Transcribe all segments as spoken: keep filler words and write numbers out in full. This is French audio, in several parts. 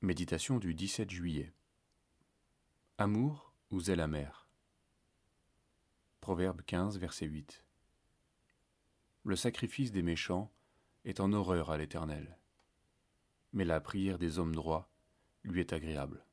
Méditation du dix-sept juillet. Amour ou zèle amer. Proverbe quinze, verset huit. Le sacrifice des méchants est en horreur à l'Éternel, mais la prière des hommes droits lui est agréable.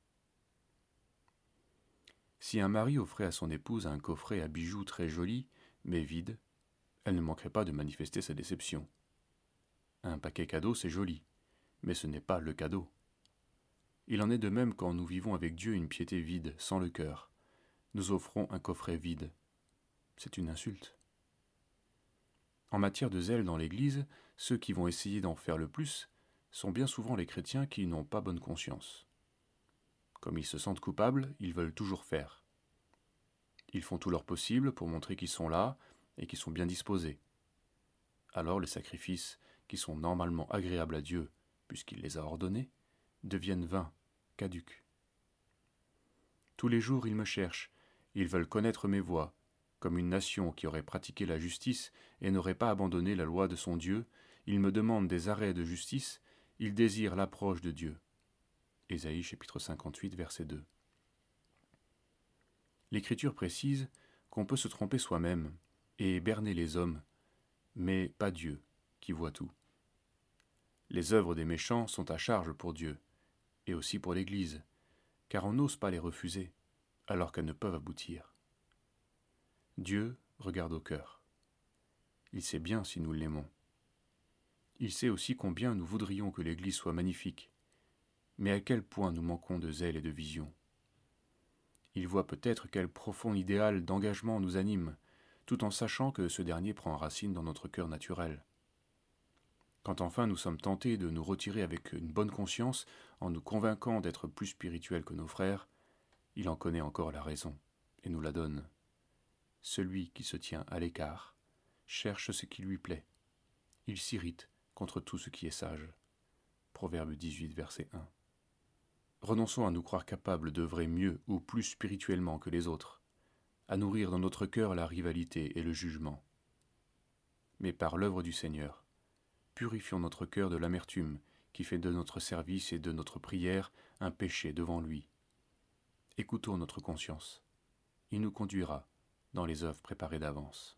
Si un mari offrait à son épouse un coffret à bijoux très joli, mais vide, elle ne manquerait pas de manifester sa déception. Un paquet cadeau, c'est joli, mais ce n'est pas le cadeau. Il en est de même quand nous vivons avec Dieu une piété vide, sans le cœur. Nous offrons un coffret vide. C'est une insulte. En matière de zèle dans l'Église, ceux qui vont essayer d'en faire le plus sont bien souvent les chrétiens qui n'ont pas bonne conscience. Comme ils se sentent coupables, ils veulent toujours faire. Ils font tout leur possible pour montrer qu'ils sont là et qu'ils sont bien disposés. Alors les sacrifices, qui sont normalement agréables à Dieu, puisqu'il les a ordonnés, deviennent vains, caducs. Tous les jours ils me cherchent, ils veulent connaître mes voies, comme une nation qui aurait pratiqué la justice et n'aurait pas abandonné la loi de son Dieu, ils me demandent des arrêts de justice, ils désirent l'approche de Dieu. Ésaïe chapitre cinquante-huit, verset deux. L'Écriture précise qu'on peut se tromper soi-même et berner les hommes, mais pas Dieu, qui voit tout. Les œuvres des méchants sont à charge pour Dieu, et aussi pour l'Église, car on n'ose pas les refuser, alors qu'elles ne peuvent aboutir. Dieu regarde au cœur. Il sait bien si nous l'aimons. Il sait aussi combien nous voudrions que l'Église soit magnifique, mais à quel point nous manquons de zèle et de vision. Il voit peut-être quel profond idéal d'engagement nous anime, tout en sachant que ce dernier prend racine dans notre cœur naturel. Quand enfin nous sommes tentés de nous retirer avec une bonne conscience en nous convainquant d'être plus spirituels que nos frères, il en connaît encore la raison et nous la donne. Celui qui se tient à l'écart cherche ce qui lui plaît. Il s'irrite contre tout ce qui est sage. Proverbe dix-huit, verset un. Renonçons à nous croire capables d'œuvrer mieux ou plus spirituellement que les autres, à nourrir dans notre cœur la rivalité et le jugement. Mais par l'œuvre du Seigneur, purifions notre cœur de l'amertume qui fait de notre service et de notre prière un péché devant lui. Écoutons notre conscience. Il nous conduira dans les œuvres préparées d'avance.